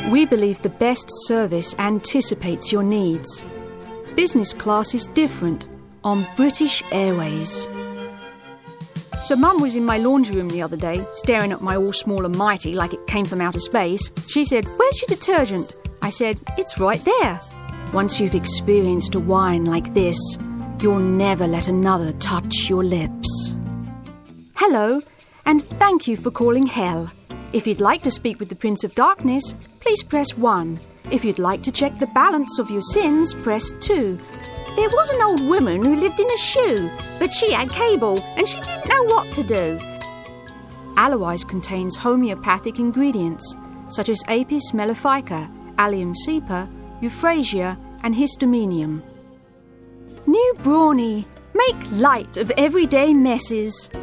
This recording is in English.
We believe the best service anticipates your needs. Business class is different on British Airways. So Mum was in my laundry room the other day, staring at my all small and mighty like it came from outer space. She said, "Where's your detergent?" I said, "It's right there." Once you've experienced a wine like this, you'll never let another touch your lips. Hello, and thank you for calling Hell. If you'd like to speak with the Prince of Darkness, please press 1. If you'd like to check the balance of your sins, press 2. There was an old woman who lived in a shoe, but she had cable and she didn't know what to do. Aloes contains homeopathic ingredients such as Apis mellifica, Allium cepa, Euphrasia and Histaminium. New Brawny. Make light of everyday messes.